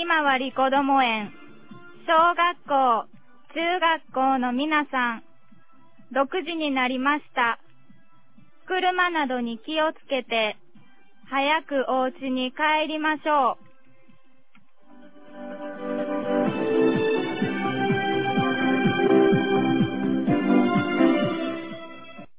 ひまわりこども園、小学校、中学校の皆さん、6時になりました。車などに気をつけて、早くお家に帰りましょう。